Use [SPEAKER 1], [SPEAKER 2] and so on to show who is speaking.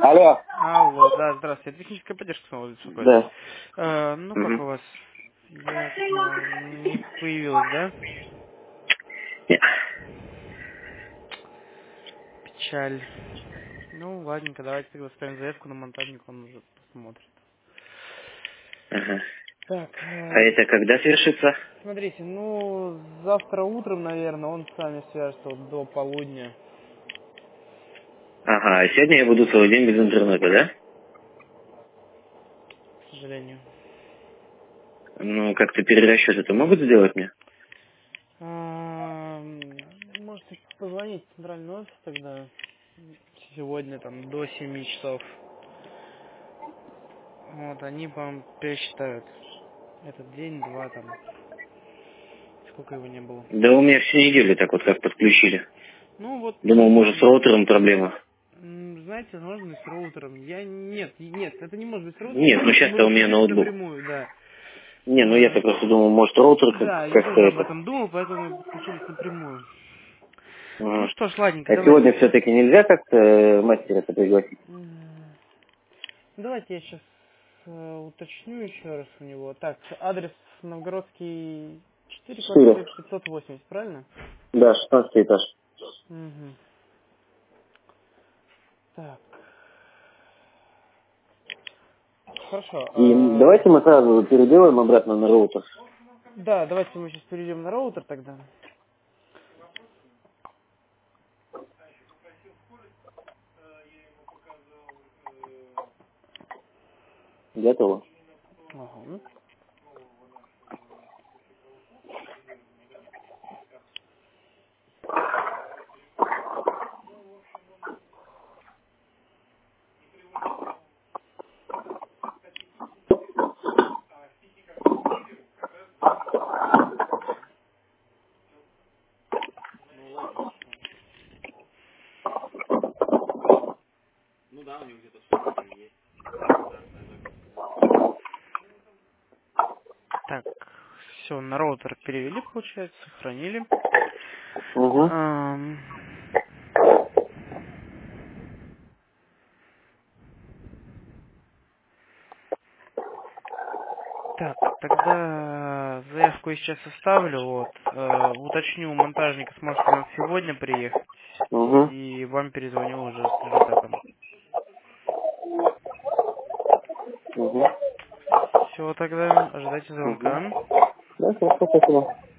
[SPEAKER 1] Алло.
[SPEAKER 2] Алло, да, здравствуйте. Техническая поддержка снова беспокоит.
[SPEAKER 1] Да.
[SPEAKER 2] Ну, как у
[SPEAKER 1] Мгм.
[SPEAKER 2] вас? Я так понял, не появилась, да?
[SPEAKER 1] Нет.
[SPEAKER 2] Печаль. Ну, ладненько, давайте тогда ставим заявку на монтажник, он уже посмотрит.
[SPEAKER 1] Ага.
[SPEAKER 2] Так,
[SPEAKER 1] А это когда свершится?
[SPEAKER 2] смотрите, ну, завтра утром, наверное, он с вами свяжется вот до полудня,
[SPEAKER 1] Ага, а сегодня я буду целый день без интернета, да?
[SPEAKER 2] к сожалению.
[SPEAKER 1] Ну, как-то перерасчет это могут сделать мне?
[SPEAKER 2] Можете позвонить в центральный офис тогда сегодня там до 7 часов. Вот, они вам пересчитают этот день, два там, сколько его не было.
[SPEAKER 1] Да у меня всю неделю так вот как подключили.
[SPEAKER 2] Ну вот,
[SPEAKER 1] Думал, может, с роутером проблема.
[SPEAKER 2] знаете, можно и с роутером. Нет, это не может быть с роутером,
[SPEAKER 1] Нет, ну
[SPEAKER 2] потому что мы
[SPEAKER 1] сейчас-то у меня
[SPEAKER 2] подключились
[SPEAKER 1] ноутбук.
[SPEAKER 2] напрямую, да.
[SPEAKER 1] Не, ну я-то
[SPEAKER 2] А,
[SPEAKER 1] просто думал, может, роутер
[SPEAKER 2] да, я
[SPEAKER 1] как-то
[SPEAKER 2] тоже об
[SPEAKER 1] это.
[SPEAKER 2] этом думал, поэтому мы подключились напрямую. Ну
[SPEAKER 1] Ага.
[SPEAKER 2] что ж, ладненько,
[SPEAKER 1] А сегодня
[SPEAKER 2] давайте.
[SPEAKER 1] все-таки нельзя как-то мастера-то пригласить?
[SPEAKER 2] Давайте я сейчас уточню еще раз у него. Так, адрес Новгородский 4,
[SPEAKER 1] 4.
[SPEAKER 2] квартира 580, правильно?
[SPEAKER 1] Да, 16 этаж.
[SPEAKER 2] Угу. Так, хорошо.
[SPEAKER 1] И давайте мы сразу переделаем обратно на роутер.
[SPEAKER 2] Да, давайте мы сейчас перейдем на роутер тогда.
[SPEAKER 1] Готово.
[SPEAKER 2] Ага. Так, все, на роутер перевели, получается, сохранили.
[SPEAKER 1] Угу.
[SPEAKER 2] Ам, Так, тогда заявку я сейчас составлю, вот. Уточню у монтажника, сможет ли он сегодня приехать.
[SPEAKER 1] Угу.
[SPEAKER 2] И вам перезвоню уже с результатом.
[SPEAKER 1] Угу.
[SPEAKER 2] Все, тогда ожидайте
[SPEAKER 1] Угу.
[SPEAKER 2] звонка.
[SPEAKER 1] Да, хорошо, спасибо.